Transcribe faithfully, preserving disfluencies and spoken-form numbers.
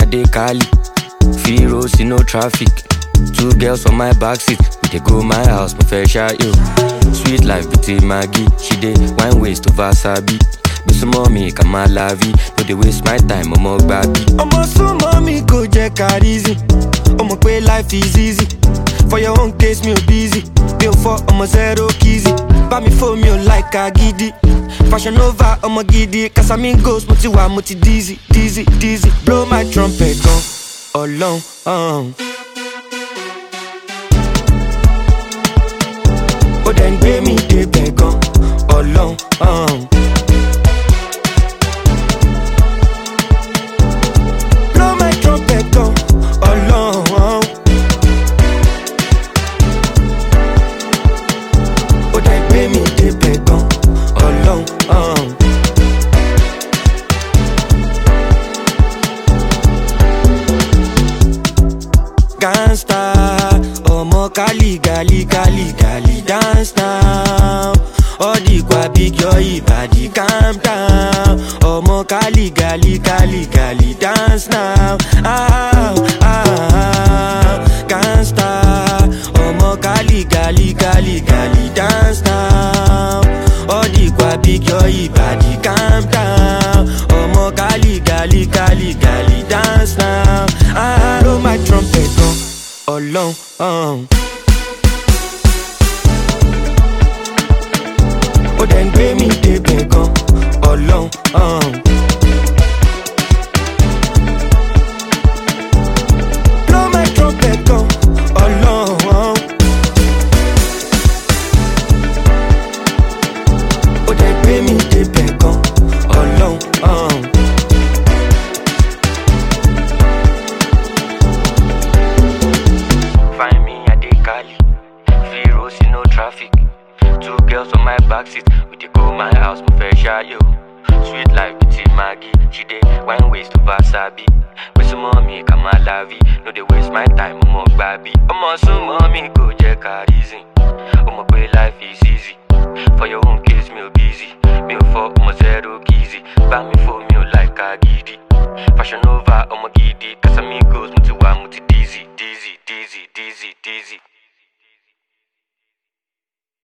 dey Cali. Firos in no traffic. Two girls on my backseat. We dey go my house, my fair share yo. Sweet life between Maggie. She dey wine waist to Vasabi. Be some mommy, come my lavi. No dey waste my time, I'm more baby. I'm so mommy, go check her easy. I'm a life is easy. For your own case, me busy. Bill for I'm a zero kizzy. Buy me for me like a giddy. Fashion over, I'm a giddy. Cause I'm in ghost, muti wa muti dizzy, dizzy, dizzy. Blow my trumpet gun, alone, um. Oh then pay me the beg on, alone, um. Blow my trumpet gun, alone, um. Oh then pay me the beg on, alone, um. Gangsta, omo Cali, gali, gali, gali, dance now. Odi kwa big your body, calm down. Omo Cali, gali, gali, gali, dance now. Ah, ah, ah. Gangsta, omo Cali, gali, gali, gali, dance now. Odi kwa big your body, calm down. Omo Cali, gali, gali, gali, dance now. Ah, blow my trumpet on, alone, um. Oh then pay me the beg on, alone, um. Blow my trumpet on, alone, um. Oh then pay me the beg on, alone, um. Find me at the Cali, Firos in no traffic. Two girls on my backseat, we dey go my house, my fair share yo. Sweet life between Maggie, she dey wine waist to Vasabi. With some mommy, come my lavi. No dey waste my time, I'm more baby. I'm also mommy, go check her easy. I'm a life easy.